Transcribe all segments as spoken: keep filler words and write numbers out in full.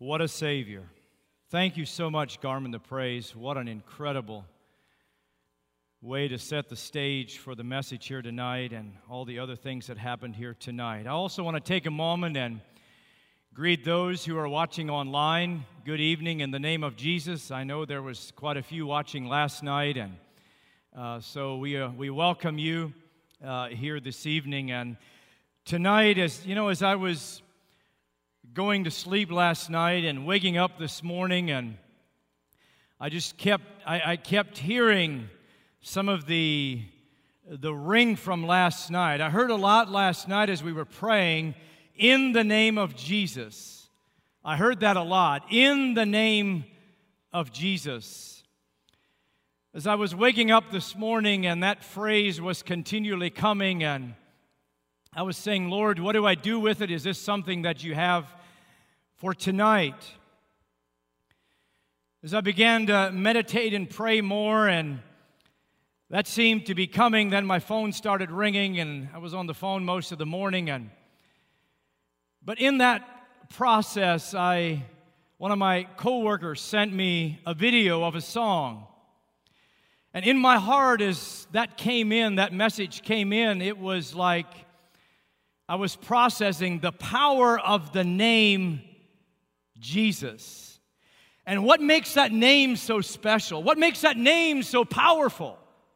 What a Savior. Thank you so much, Garmin the Praise. What an incredible way to set the stage for the message here tonight and all the other things that happened here tonight. I also want to take a moment and greet those who are watching online. Good evening in the name of Jesus. I know there was quite a few watching last night, and uh, so we uh, we welcome you uh, here this evening. And tonight, as you know, as I was going to sleep last night and waking up this morning, and I just kept I, I kept hearing some of the the ring from last night. I heard a lot last night as we were praying, in the name of Jesus. I heard that a lot, in the name of Jesus. As I was waking up this morning and that phrase was continually coming, and I was saying, Lord, what do I do with it? Is this something that you have for tonight? As I began to meditate and pray more, and that seemed to be coming, then my phone started ringing, and I was on the phone most of the morning. And but in that process, I one of my coworkers sent me a video of a song. And in my heart, as that came in, that message came in, it was like I was processing the power of the name Jesus. And what makes that name so special? What makes that name so powerful?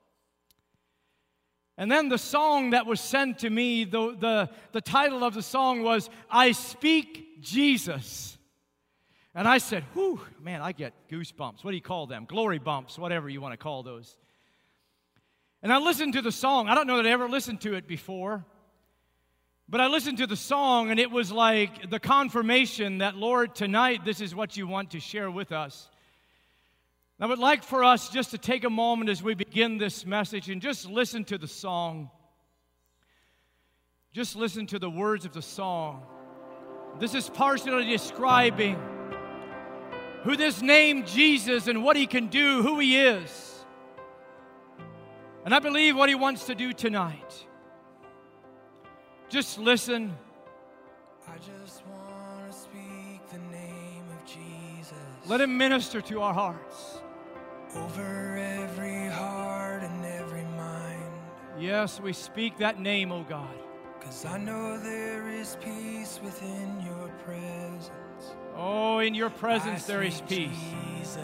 And then the song that was sent to me, the, the, the title of the song was, I Speak Jesus. And I said, whew, man, I get goosebumps. What do you call them? Glory bumps, whatever you want to call those. And I listened to the song. I don't know that I ever listened to it before. But I listened to the song, and it was like the confirmation that, Lord, tonight this is what you want to share with us. I would like for us just to take a moment as we begin this message and just listen to the song. Just listen to the words of the song. This is partially describing who this name Jesus and what he can do, who he is. And I believe what he wants to do tonight. Just listen. I just want to speak the name of Jesus. Let him minister to our hearts. Over every heart and every mind. Yes, we speak that name, oh God. 'Cause I know there is peace within your presence. Oh, in your presence there is peace. Jesus.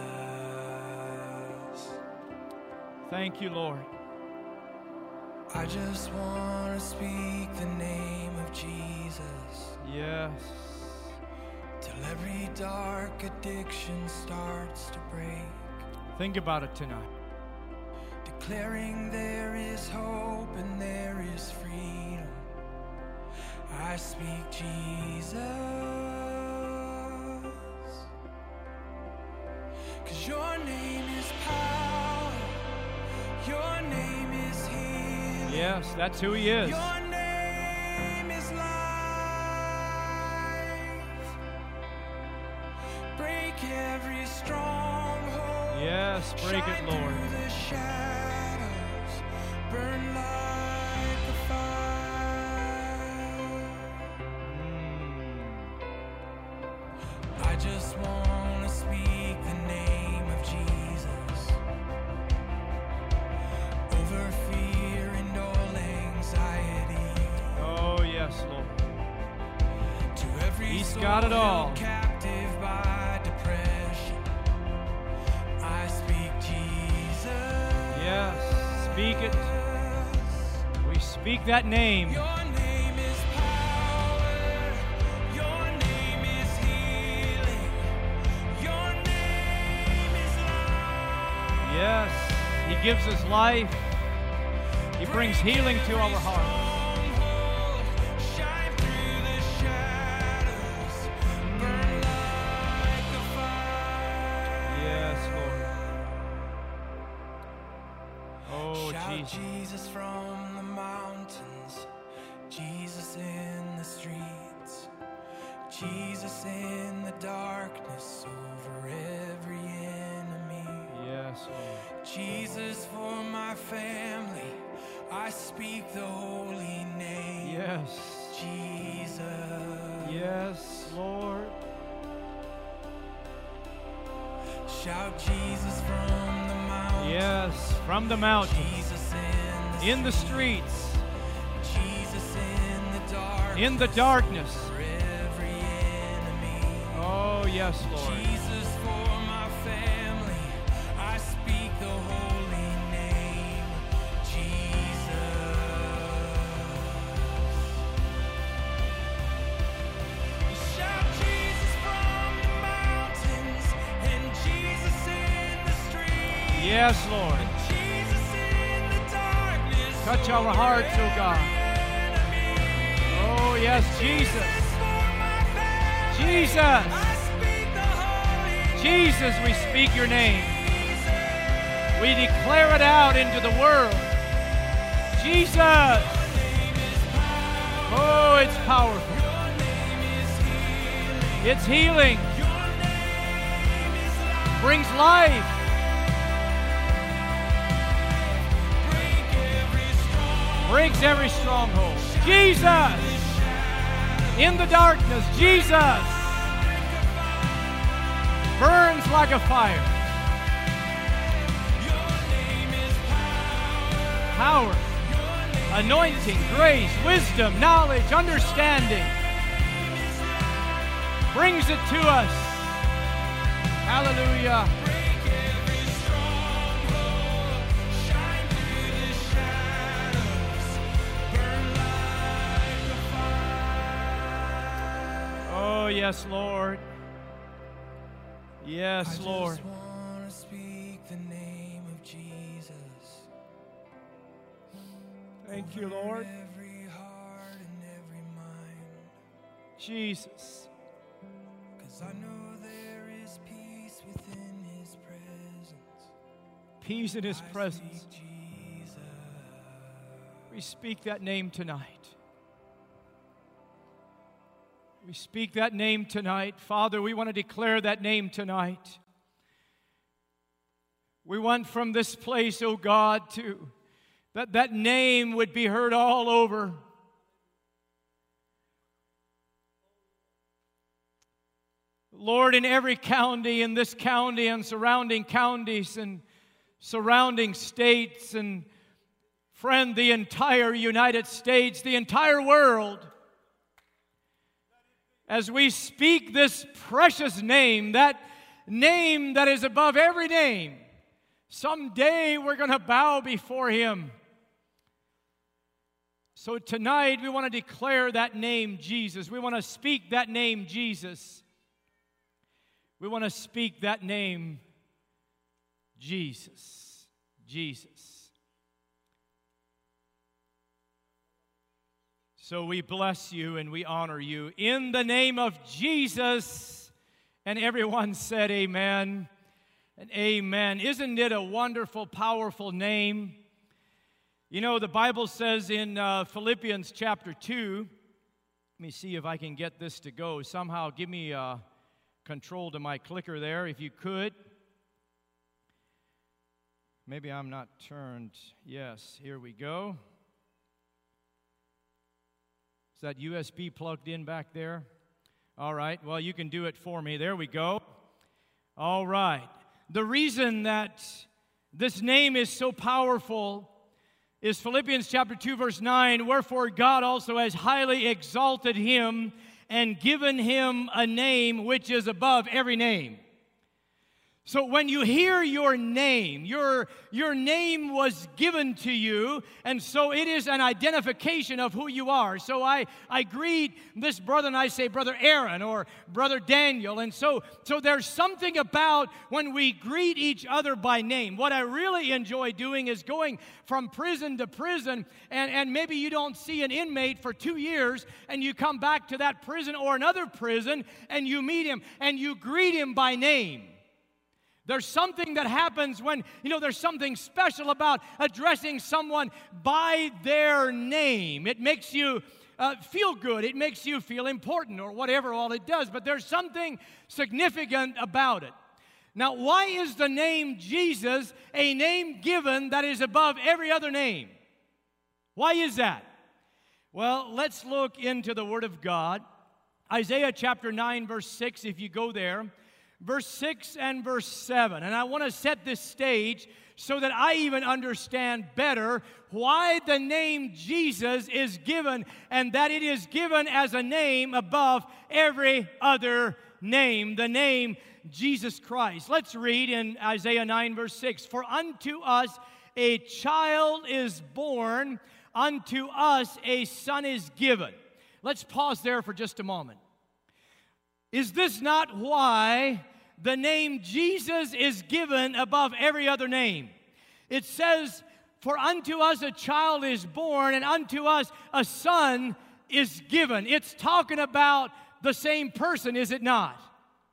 Thank you, Lord. I just want to speak the name of Jesus. Yes. Till every dark addiction starts to break. Think about it tonight. Declaring there is hope and there is freedom. I speak Jesus. 'Cause your name is power. Your name is healing. Yes, that's who he is. Your name is life. Break every stronghold. Yes, break it, Lord. Shine through the shadows. Burn like a fire. Mm. I just want to speak the name of Jesus over fear and all anxiety. Oh, yes, Lord. To every He's soul got it all. held captive by depression, I speak Jesus. Yes, speak it. We speak that name. Your name is power. Your name is healing. Your name is life. Yes, he gives us life. He brings healing to our hearts. Shine through the shadows. Burn like a fire. Yes, Lord. Oh, Shout Jesus. Jesus from the mountains, Jesus in the streets, Jesus in the darkness over every enemy. Yes, Lord. Jesus for my family, I speak the holy name. Yes. Jesus. Yes, Lord. Shout Jesus from the mountains. Yes, from the mountains, Jesus in the, in the streets, Jesus in the dark. in the darkness. For every enemy. Oh, yes, Lord. Jesus for my family. I speak the holy name. Jesus. Shout Jesus from the mountains and Jesus in the streets. Yes, Lord. Jesus in the darkness. Touch our hearts, oh God. Oh, yes, Jesus. Jesus. Jesus, we speak your name. We declare it out into the world. Jesus. Oh, it's powerful. It's healing. Brings life. Breaks every stronghold. Jesus. In the darkness, Jesus. Burns like a fire. Power, anointing, grace, wisdom, knowledge, understanding. Brings it to us. Hallelujah. Oh, yes, Lord. Yes, Lord. I just want to speak the name of Jesus. Thank you, Lord. Every heart and every mind. Jesus. Cause I know there is peace within his presence. Peace in his I presence. speak Jesus. We speak that name tonight. We speak that name tonight. Father, we want to declare that name tonight. We want from this place, oh God, to that that name would be heard all over. Lord, in every county, in this county and surrounding counties and surrounding states and, friend, the entire United States, the entire world, as we speak this precious name, that name that is above every name, someday we're going to bow before him. So tonight we want to declare that name, Jesus. We want to speak that name, Jesus. We want to speak that name, Jesus. Jesus. So we bless you and we honor you in the name of Jesus. And everyone said amen and amen. Isn't it a wonderful, powerful name? You know, the Bible says in uh, Philippians chapter two, let me see if I can get this to go. Somehow give me uh, control to my clicker there, if you could. Maybe I'm not turned. Yes, here we go. Is that U S B plugged in back there? All right, well, you can do it for me. There we go. All right. The reason that this name is so powerful is Philippians chapter two, verse nine, wherefore God also has highly exalted him and given him a name which is above every name. So when you hear your name, your, your name was given to you, and so it is an identification of who you are. So I, I greet this brother and I say, Brother Aaron or Brother Daniel. And so, so there's something about when we greet each other by name. What I really enjoy doing is going from prison to prison, and, and maybe you don't see an inmate for two years, and you come back to that prison or another prison, and you meet him, and you greet him by name. There's something that happens when, you know, there's something special about addressing someone by their name. It makes you uh, feel good. It makes you feel important or whatever all it does. But there's something significant about it. Now, why is the name Jesus a name given that is above every other name? Why is that? Well, let's look into the Word of God. Isaiah chapter nine, verse six, if you go there. verse six and verse seven. And I want to set this stage so that I even understand better why the name Jesus is given, and that it is given as a name above every other name, the name Jesus Christ. Let's read in Isaiah nine, verse six. For unto us a child is born, unto us a son is given. Let's pause there for just a moment. Is this not why the name Jesus is given above every other name? It says, for unto us a child is born, and unto us a son is given. It's talking about the same person, is it not?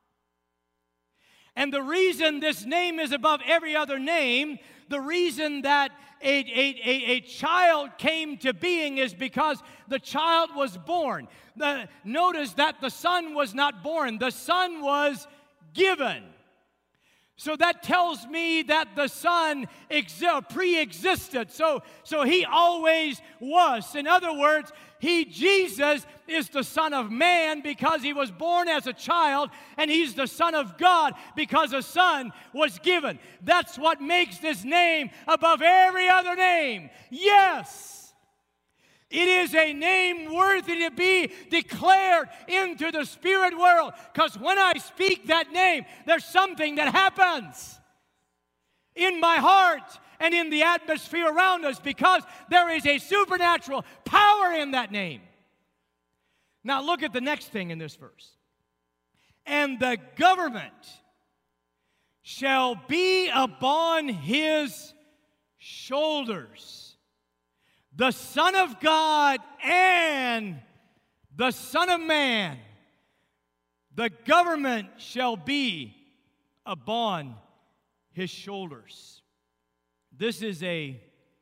And the reason this name is above every other name, the reason that a, a, a, a child came to being is because the child was born. The, notice that the son was not born. The son was given. So that tells me that the Son exi- pre-existed. So, so He always was. In other words, He, Jesus, is the Son of Man because He was born as a child, and He's the Son of God because a Son was given. That's what makes this name above every other name. Yes! It is a name worthy to be declared into the spirit world. Because when I speak that name, there's something that happens in my heart and in the atmosphere around us, because there is a supernatural power in that name. Now look at the next thing in this verse. And the government shall be upon His shoulders. The Son of God and the Son of Man, the government shall be upon His shoulders. This is a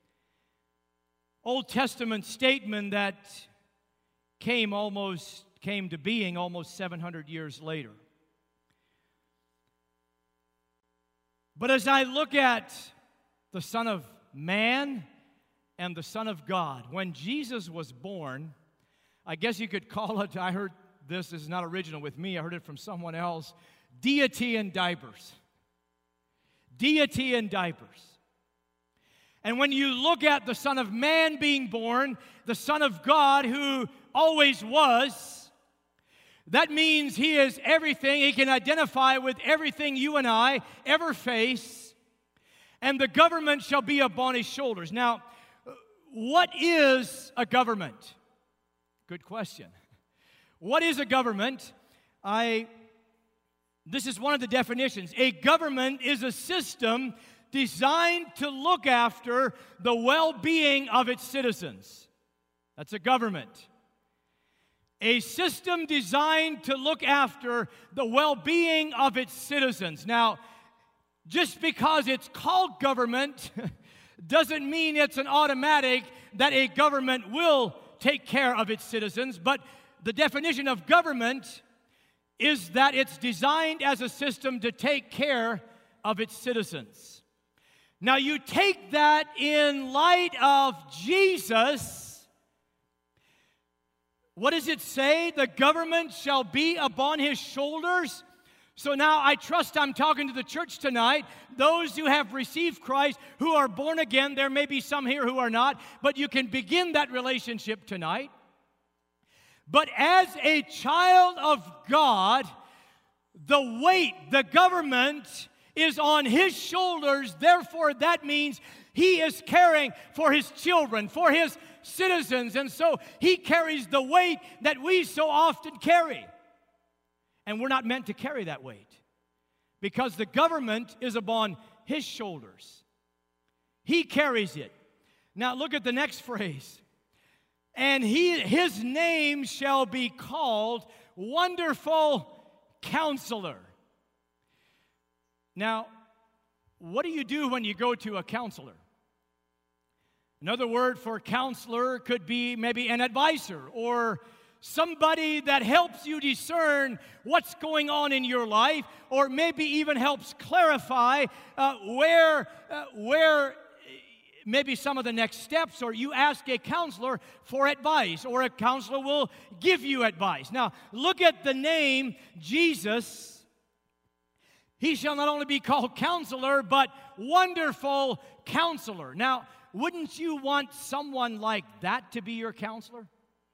Old Testament statement that came almost came to being almost seven hundred years later. But as I look at the Son of Man and the Son of God, when Jesus was born, I guess you could call it, I heard this, this is not original with me, I heard it from someone else, deity in diapers. Deity in diapers. And when you look at the Son of Man being born, the Son of God who always was, that means He is everything. He can identify with everything you and I ever face, and the government shall be upon His shoulders. Now, what is a government? Good question. What is a government? I, this is one of the definitions. A government is a system designed to look after the well-being of its citizens. That's a government. A system designed to look after the well-being of its citizens. Now, just because it's called government doesn't mean it's an automatic that a government will take care of its citizens, but the definition of government is that it's designed as a system to take care of its citizens. Now, you take that in light of Jesus. What does it say? The government shall be upon His shoulders. So now I trust I'm talking to the church tonight, those who have received Christ, who are born again. There may be some here who are not, but you can begin that relationship tonight. But as a child of God, the weight, the government is on His shoulders. Therefore, that means He is caring for His children, for His citizens, and so He carries the weight that we so often carry. And we're not meant to carry that weight because the government is upon His shoulders. He carries it. Now look at the next phrase. And he, His name shall be called Wonderful Counselor. Now, what do you do when you go to a counselor? Another word for counselor could be maybe an advisor or somebody that helps you discern what's going on in your life, or maybe even helps clarify uh, where, uh, where maybe some of the next steps, or you ask a counselor for advice, or a counselor will give you advice. Now, look at the name Jesus. He shall not only be called Counselor, but Wonderful Counselor. Now, wouldn't you want someone like that to be your counselor?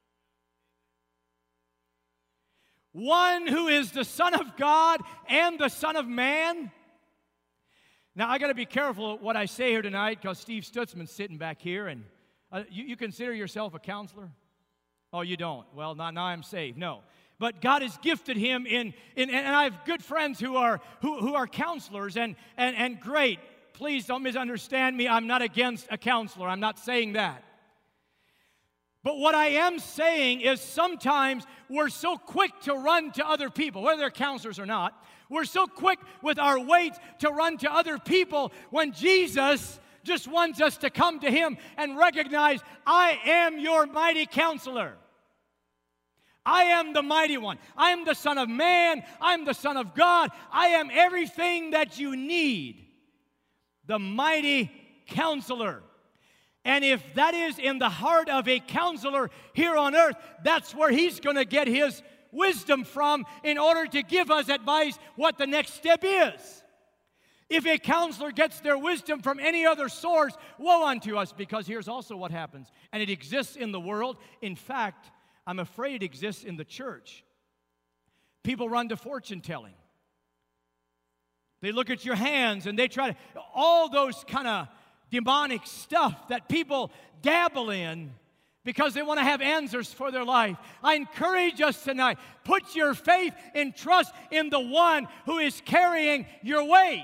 One who is the Son of God and the Son of Man. Now, I got to be careful what I say here tonight because Steve Stutzman's sitting back here, and uh, you, you consider yourself a counselor? Oh, you don't? Well, now, now I'm saved. No. But God has gifted him in, in and I have good friends who are who, who are counselors, and, and, and great. Please don't misunderstand me. I'm not against a counselor. I'm not saying that. But what I am saying is sometimes we're so quick to run to other people, whether they're counselors or not. We're so quick with our weight to run to other people when Jesus just wants us to come to him and recognize, I am your mighty counselor. I am the mighty one. I am the Son of Man. I am the Son of God. I am everything that you need. The mighty counselor. And if that is in the heart of a counselor here on earth, that's where he's going to get his wisdom from in order to give us advice what the next step is. If a counselor gets their wisdom from any other source, woe unto us, because here's also what happens. And it exists in the world. In fact, I'm afraid it exists in the church. People run to fortune telling. They look at your hands and they try to, all those kind of demonic stuff that people dabble in because they want to have answers for their life. I encourage us tonight, put your faith and trust in the one who is carrying your weight.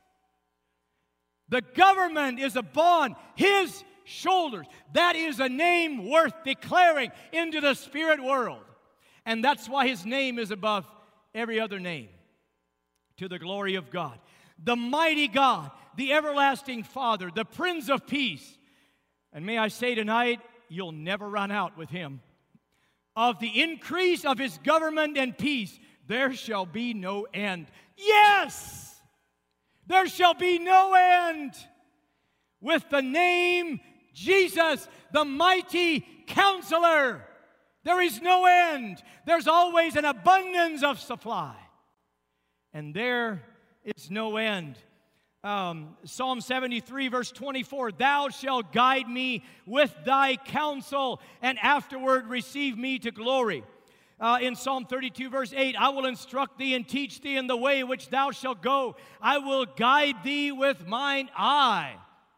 The government is upon his shoulders. That is a name worth declaring into the spirit world. And that's why his name is above every other name, to the glory of God. The mighty God, the everlasting Father, the Prince of Peace. And may I say tonight, you'll never run out with him. Of the increase of his government and peace, there shall be no end. Yes! There shall be no end. With the name Jesus, the mighty counselor, there is no end. There's always an abundance of supply. And there is no end. Um, Psalm seventy-three, verse twenty-four, thou shalt guide me with thy counsel, and afterward receive me to glory. Uh, in Psalm thirty-two, verse eight, I will instruct thee and teach thee in the way which thou shalt go. I will guide thee with mine eye.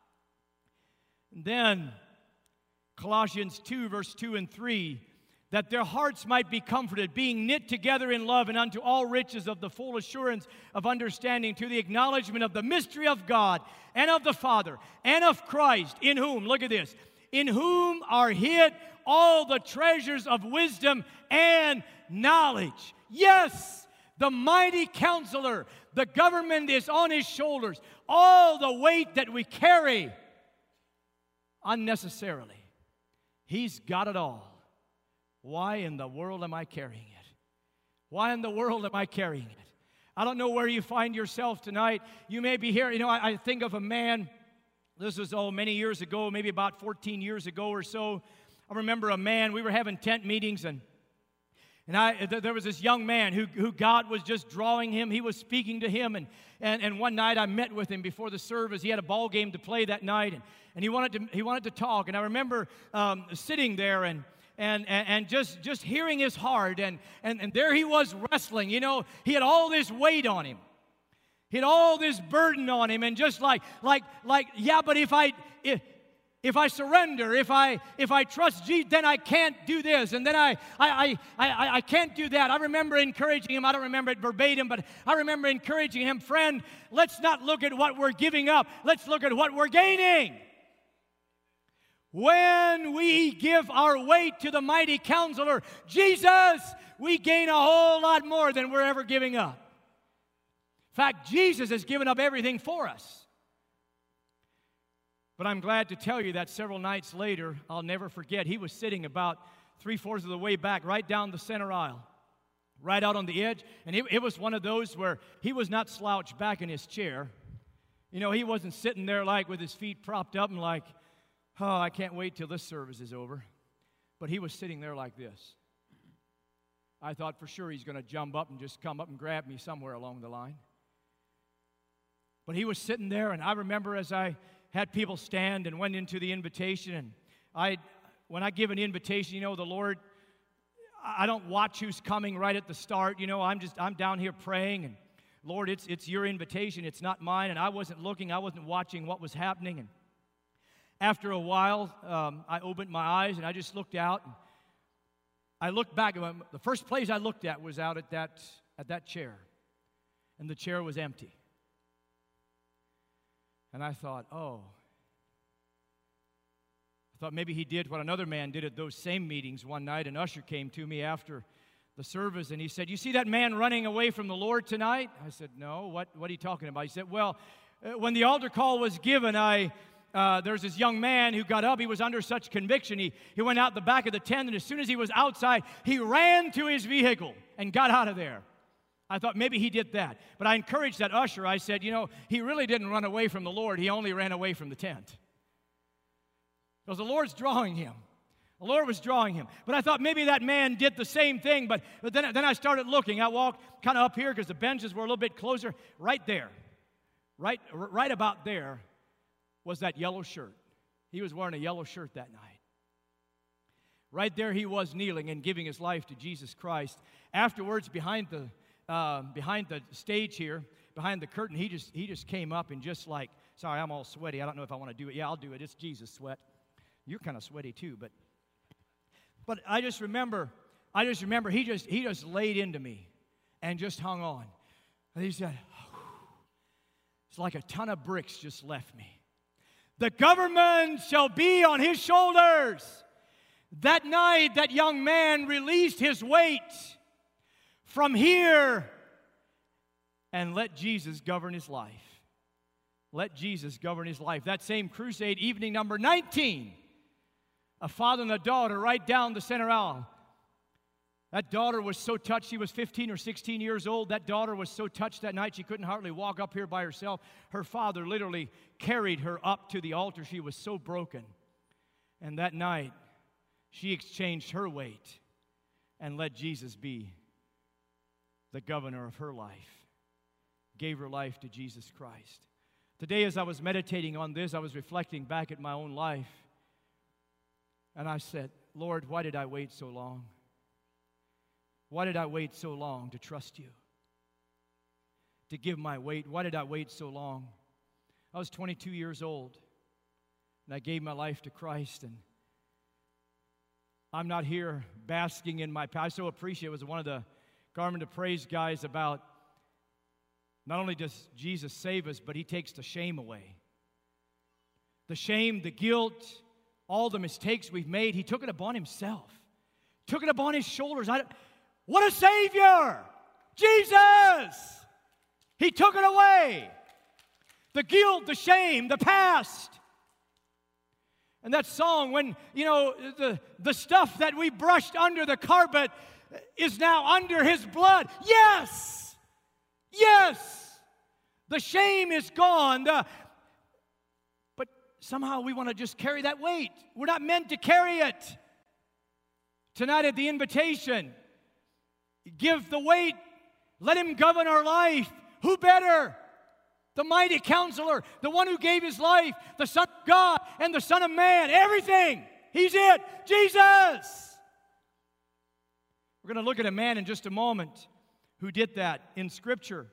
And then, Colossians two, verse two and three, that their hearts might be comforted, being knit together in love, and unto all riches of the full assurance of understanding, to the acknowledgement of the mystery of God, and of the Father, and of Christ, in whom, look at this, in whom are hid all the treasures of wisdom and knowledge. Yes, the mighty counselor, the government is on his shoulders. All the weight that we carry unnecessarily. He's got it all. Why in the world am I carrying it? Why in the world am I carrying it? I don't know where you find yourself tonight. You may be here. You know, I, I think of a man. This was, oh, many years ago, maybe about fourteen years ago or so. I remember a man. We were having tent meetings, and And I, th- there was this young man who, who God was just drawing him. He was speaking to him. And, and, and one night I met with him before the service. He had a ball game to play that night. And, and he, wanted to, he wanted to talk. And I remember um, sitting there and, and, and, and just, just hearing his heart. And, and, and there he was wrestling. You know, he had all this weight on him. He had all this burden on him. And just like, like, like yeah, but if I... If, If I surrender, if I if I trust Jesus, then I can't do this, and then I I, I I I can't do that. I remember encouraging him. I don't remember it verbatim, but I remember encouraging him, friend, let's not look at what we're giving up. Let's look at what we're gaining. When we give our weight to the mighty counselor, Jesus, we gain a whole lot more than we're ever giving up. In fact, Jesus has given up everything for us. But I'm glad to tell you that several nights later, I'll never forget, he was sitting about three-fourths of the way back, right down the center aisle, right out on the edge. And it, it was one of those where he was not slouched back in his chair. You know, he wasn't sitting there like with his feet propped up and like, oh, I can't wait till this service is over. But he was sitting there like this. I thought for sure he's going to jump up and just come up and grab me somewhere along the line. But he was sitting there, and I remember as I had people stand and went into the invitation, and I, when I give an invitation, you know, the Lord, I don't watch who's coming right at the start. You know, I'm just, I'm down here praying, and Lord, it's, it's your invitation. It's not mine, and I wasn't looking. I wasn't watching what was happening, and after a while, um, I opened my eyes, and I just looked out, and I looked back. The first place I looked at was out at that, at that chair, and the chair was empty. And I thought, oh, I thought maybe he did what another man did at those same meetings one night. An usher came to me after the service, and he said, you see that man running away from the Lord tonight? I said, no, what, what are you talking about? He said, well, when the altar call was given, I uh, there's this young man who got up. He was under such conviction. He, he went out the back of the tent, and as soon as he was outside, he ran to his vehicle and got out of there. I thought maybe he did that. But I encouraged that usher. I said, you know, he really didn't run away from the Lord. He only ran away from the tent. Because the Lord's drawing him. The Lord was drawing him. But I thought maybe that man did the same thing. But, but then, then I started looking. I walked kind of up here because the benches were a little bit closer. Right there, right, right about there was that yellow shirt. He was wearing a yellow shirt that night. Right there he was kneeling and giving his life to Jesus Christ. Afterwards, behind the Uh, behind the stage here, behind the curtain, he just he just came up and just like, sorry, I'm all sweaty. I don't know if I want to do it. Yeah, I'll do it. It's Jesus sweat. You're kind of sweaty too, but but I just remember, I just remember he just he just laid into me and just hung on. And he said, it's like a ton of bricks just left me. The government shall be on his shoulders. That night, that young man released his weight from here and let Jesus govern his life. Let Jesus govern his life. That same crusade, evening number nineteen, a father and a daughter right down the center aisle. That daughter was so touched. She was fifteen or sixteen years old. That daughter was so touched that night she couldn't hardly walk up here by herself. Her father literally carried her up to the altar. She was so broken. And that night, she exchanged her weight and let Jesus be the governor of her life, gave her life to Jesus Christ. Today, as I was meditating on this, I was reflecting back at my own life, and I said, Lord, why did I wait so long? Why did I wait so long to trust you, to give my weight? Why did I wait so long? I was twenty-two years old, and I gave my life to Christ, and I'm not here basking in my past. I so appreciate it. It was one of the Garment of Praise guys about not only does Jesus save us, but he takes the shame away. The shame, the guilt, all the mistakes we've made, he took it upon himself. Took it upon his shoulders. I, what a Savior! Jesus! He took it away. The guilt, the shame, the past. And that song, when, you know, the, the stuff that we brushed under the carpet is now under his blood. Yes! Yes! The shame is gone. The, but somehow we want to just carry that weight. We're not meant to carry it. Tonight at the invitation, give the weight. Let him govern our life. Who better? The mighty counselor, the one who gave his life, the Son of God and the Son of Man. Everything. He's it. Jesus! We're going to look at a man in just a moment who did that in Scripture.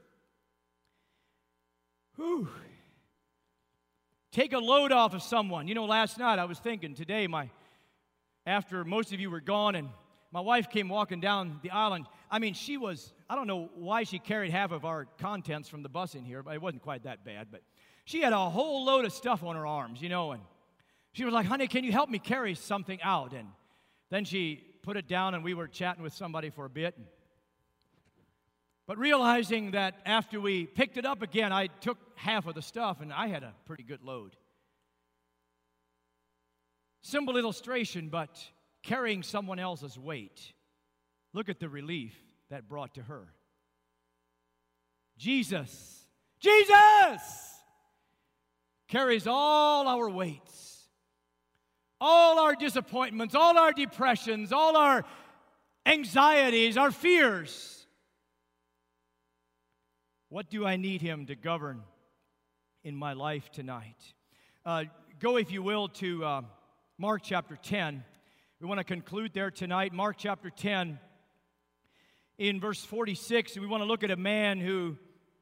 Whew. Take a load off of someone. You know, last night I was thinking, today, my after most of you were gone, and my wife came walking down the aisle, and I mean, she was, I don't know why she carried half of our contents from the bus in here, but it wasn't quite that bad, but she had a whole load of stuff on her arms, you know, and she was like, honey, can you help me carry something out? And then she put it down, and we were chatting with somebody for a bit. But realizing that after we picked it up again, I took half of the stuff, and I had a pretty good load. Simple illustration, but carrying someone else's weight. Look at the relief that brought to her. Jesus, Jesus carries all our weights. All our disappointments, all our depressions, all our anxieties, our fears. What do I need him to govern in my life tonight. Uh, go, if you will, to uh, Mark chapter ten. We want to conclude there tonight. Mark chapter ten, in verse forty-six, we want to look at a man who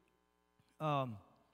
um,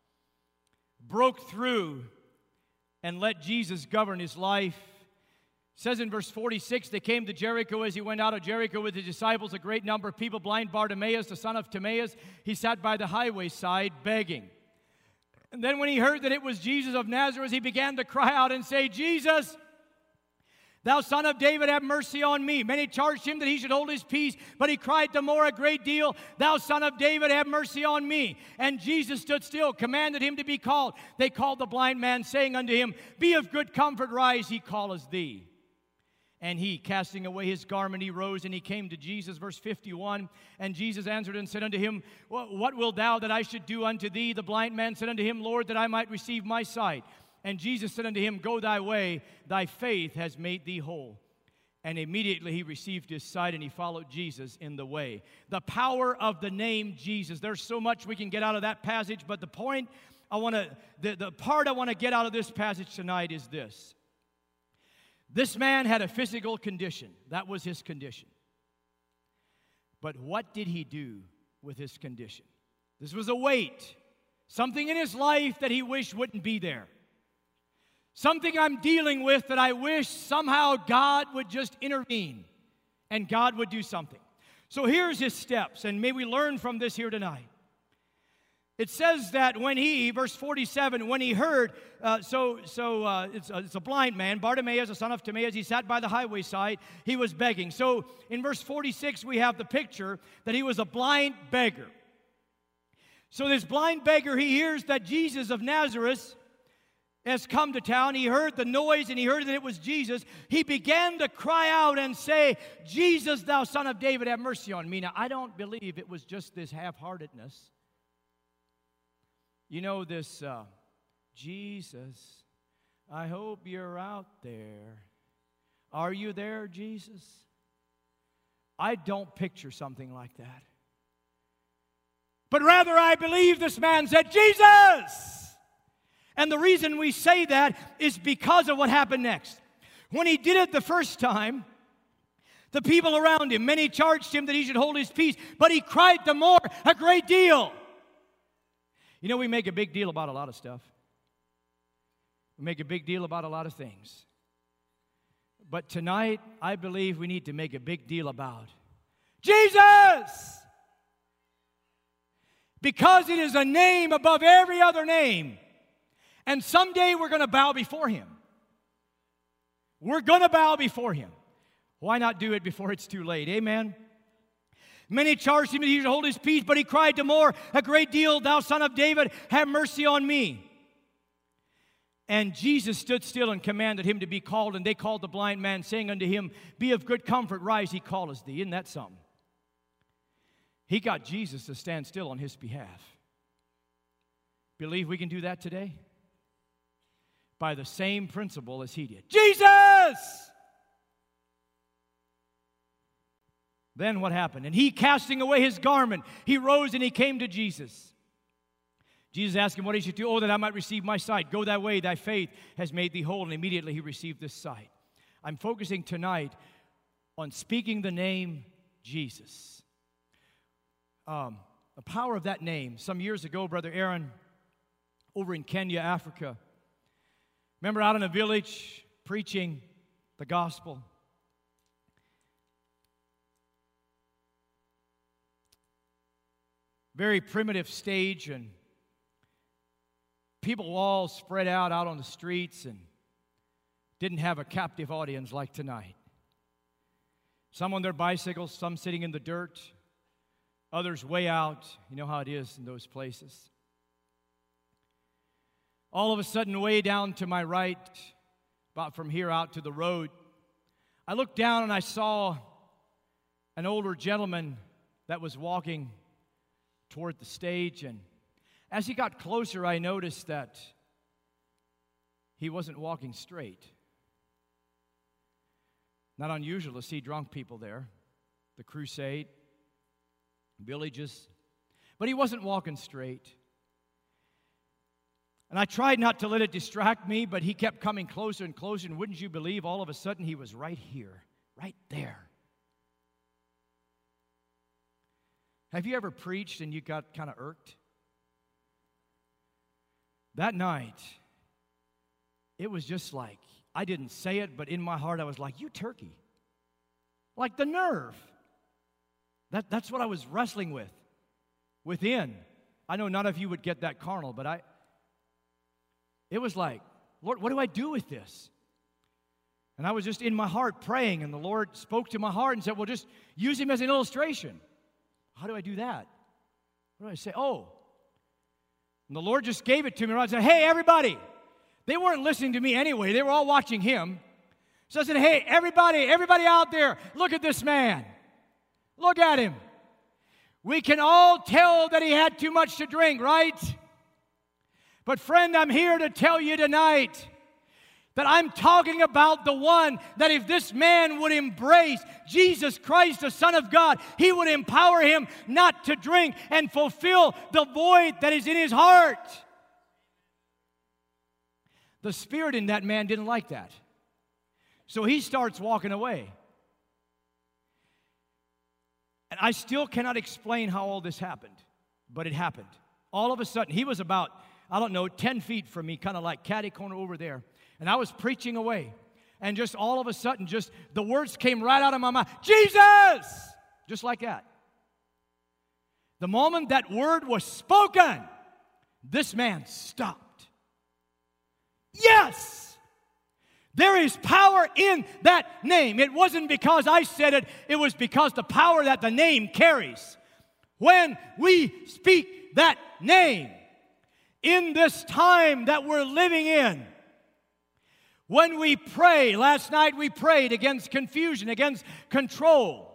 broke through and let Jesus govern his life. It says in verse forty-six, they came to Jericho. As he went out of Jericho with his disciples, a great number of people, blind Bartimaeus, the son of Timaeus, he sat by the highway side begging. And then when he heard that it was Jesus of Nazareth, he began to cry out and say, Jesus, thou son of David, have mercy on me. Many charged him that he should hold his peace, but he cried the more a great deal, thou son of David, have mercy on me. And Jesus stood still, commanded him to be called. They called the blind man, saying unto him, Be of good comfort, rise, he calleth thee. And he, casting away his garment, he rose and he came to Jesus. Verse fifty-one, and Jesus answered and said unto him, What wilt thou that I should do unto thee? The blind man said unto him, Lord, that I might receive my sight. And Jesus said unto him, Go thy way, thy faith has made thee whole. And immediately he received his sight, and he followed Jesus in the way. The power of the name Jesus. There's so much we can get out of that passage, but the point I want to, the, the part I want to get out of this passage tonight is this. This man had a physical condition. That was his condition. But what did he do with his condition? This was a weight. Something in his life that he wished wouldn't be there. Something I'm dealing with that I wish somehow God would just intervene and God would do something. So here's his steps, and may we learn from this here tonight. It says that when he, verse forty-seven, when he heard, uh, so so uh, it's, uh, it's a blind man, Bartimaeus, the son of Timaeus, he sat by the highway side, he was begging. So in verse forty-six, we have the picture that he was a blind beggar. So this blind beggar, he hears that Jesus of Nazareth has come to town. He heard the noise and he heard that it was Jesus. He began to cry out and say, Jesus, thou son of David, have mercy on me. Now, I don't believe it was just this half-heartedness. You know this, uh, Jesus, I hope you're out there. Are you there, Jesus? I don't picture something like that. But rather, I believe this man said, Jesus! And the reason we say that is because of what happened next. When he did it the first time, the people around him, many charged him that he should hold his peace, but he cried the more a great deal. You know, we make a big deal about a lot of stuff. We make a big deal about a lot of things. But tonight, I believe we need to make a big deal about Jesus! Because it is a name above every other name. And someday we're going to bow before him. We're going to bow before him. Why not do it before it's too late? Amen? Many charged him that he should hold his peace, but he cried the more a great deal, thou son of David, have mercy on me. And Jesus stood still and commanded him to be called, and they called the blind man, saying unto him, Be of good comfort, rise, he calleth thee. Isn't that something? He got Jesus to stand still on his behalf. Believe we can do that today? By the same principle as he did. Jesus! Then what happened? And he, casting away his garment, he rose and he came to Jesus. Jesus asked him what he should do. Oh, that I might receive my sight. Go thy way, thy faith has made thee whole. And immediately he received this sight. I'm focusing tonight on speaking the name Jesus. Um, the power of that name. Some years ago, Brother Aaron, over in Kenya, Africa, remember out in a village preaching the gospel. Very primitive stage, and people all spread out out on the streets and didn't have a captive audience like tonight. Some on their bicycles, some sitting in the dirt, others way out. You know how it is in those places. All of a sudden, way down to my right, about from here out to the road, I looked down and I saw an older gentleman that was walking toward the stage, and as he got closer, I noticed that he wasn't walking straight. Not unusual to see drunk people there, the crusade, villages, but he wasn't walking straight. And I tried not to let it distract me, but he kept coming closer and closer, and wouldn't you believe, all of a sudden he was right here, right there. Have you ever preached and you got kind of irked? That night, it was just like, I didn't say it, but in my heart I was like, you turkey. Like the nerve. That, that's what I was wrestling with, within. I know none of you would get that carnal, but I, it was like, Lord, what do I do with this? And I was just in my heart praying, and the Lord spoke to my heart and said, well, just use him as an illustration. How do I do that? What do I say? Oh. And the Lord just gave it to me. And I said, hey, everybody. They weren't listening to me anyway. They were all watching him. So I said, hey, everybody, everybody out there, look at this man. Look at him. We can all tell that he had too much to drink, right? But friend, I'm here to tell you tonight that I'm talking about the one that if this man would embrace Jesus Christ, the Son of God, he would empower him not to drink and fulfill the void that is in his heart. The spirit in that man didn't like that. So he starts walking away. And I still cannot explain how all this happened, but it happened. All of a sudden, he was about, I don't know, ten feet from me, kind of like catty corner over there. And I was preaching away. And just all of a sudden, just the words came right out of my mouth. Jesus! Just like that. The moment that word was spoken, this man stopped. Yes! There is power in that name. It wasn't because I said it. It was because the power that the name carries. When we speak that name, in this time that we're living in, when we pray, last night we prayed against confusion, against control.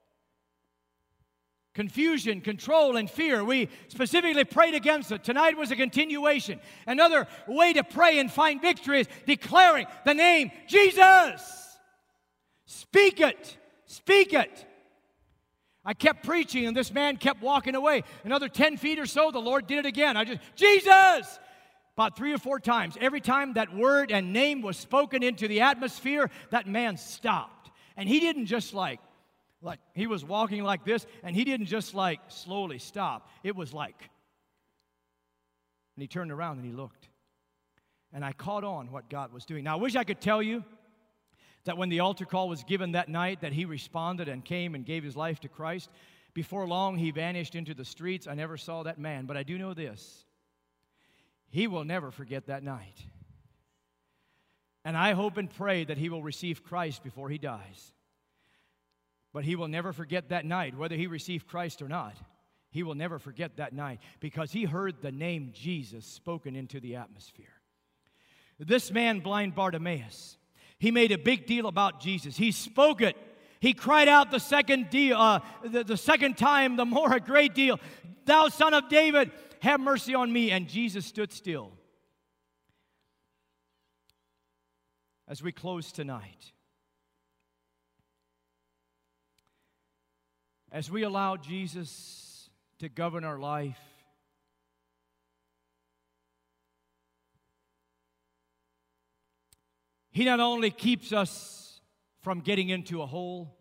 Confusion, control, and fear. We specifically prayed against it. Tonight was a continuation. Another way to pray and find victory is declaring the name Jesus. Speak it. Speak it. I kept preaching, and this man kept walking away. Another ten feet or so, the Lord did it again. I just, Jesus! About three or four times. Every time that word and name was spoken into the atmosphere, that man stopped. And he didn't just like, like he was walking like this, and he didn't just like slowly stop. It was like, and he turned around and he looked. And I caught on what God was doing. Now, I wish I could tell you that when the altar call was given that night, that he responded and came and gave his life to Christ. Before long, he vanished into the streets. I never saw that man, but I do know this. He will never forget that night. And I hope and pray that he will receive Christ before he dies. But he will never forget that night, whether he received Christ or not. He will never forget that night because he heard the name Jesus spoken into the atmosphere. This man, blind Bartimaeus, he made a big deal about Jesus. He spoke it. He cried out the second deal, uh, the, the second time, the more a great deal. Thou Son of David, have mercy on me. And Jesus stood still. As we close tonight, as we allow Jesus to govern our life, he not only keeps us from getting into a hole,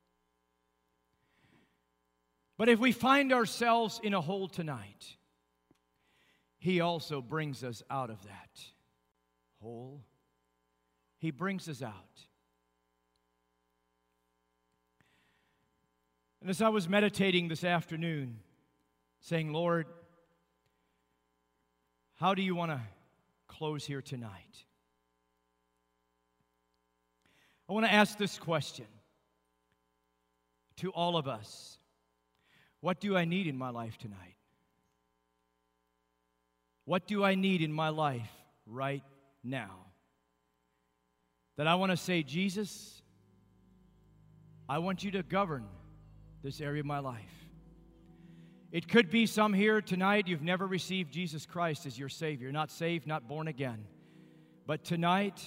but if we find ourselves in a hole tonight, he also brings us out of that hole. He brings us out. And as I was meditating this afternoon, saying, Lord, how do you want to close here tonight? I want to ask this question to all of us. What do I need in my life tonight? What do I need in my life right now? That I want to say, Jesus, I want you to govern this area of my life. It could be some here tonight, you've never received Jesus Christ as your Savior. Not saved, not born again. But tonight,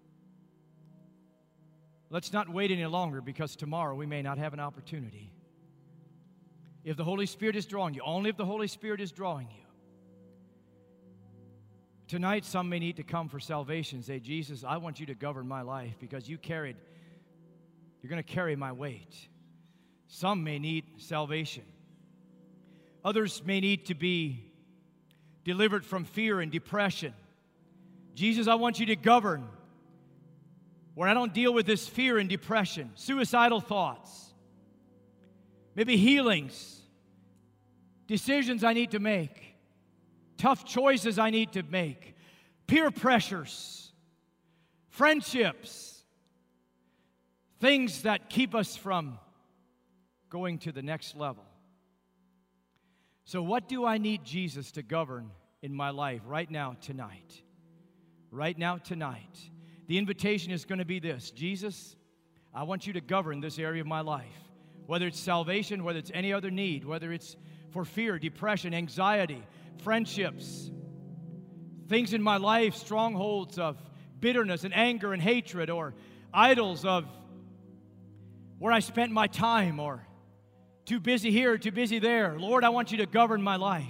let's not wait any longer because tomorrow we may not have an opportunity. If the Holy Spirit is drawing you, only if the Holy Spirit is drawing you, Tonight, some may need to come for salvation. Say, Jesus, I want you to govern my life because you carried, you're going to carry my weight. Some may need salvation. Others may need to be delivered from fear and depression. Jesus, I want you to govern where I don't deal with this fear and depression, suicidal thoughts, maybe healings, decisions I need to make, tough choices I need to make, peer pressures, friendships, things that keep us from going to the next level. So what do I need Jesus to govern in my life right now, tonight? Right now, tonight. The invitation is going to be this: Jesus, I want you to govern this area of my life. Whether it's salvation, whether it's any other need, whether it's for fear, depression, anxiety, friendships, things in my life, strongholds of bitterness and anger and hatred, or idols of where I spent my time, or too busy here, too busy there. Lord, I want you to govern my life.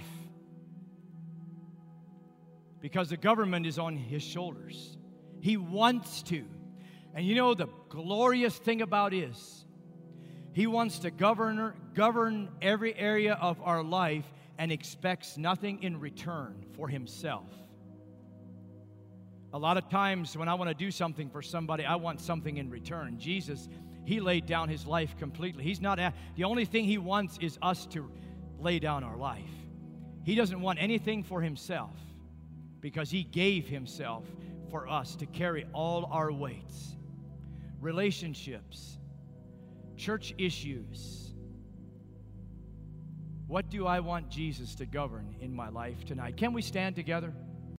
Because the government is on His shoulders. He wants to. And you know, the glorious thing about it is, He wants to govern, govern every area of our life and expects nothing in return for Himself. A lot of times when I want to do something for somebody, I want something in return. Jesus, He laid down His life completely. He's not, the only thing He wants is us to lay down our life. He doesn't want anything for Himself because He gave Himself for us to carry all our weights. Relationships, church issues. What do I want Jesus to govern in my life tonight? Can we stand together?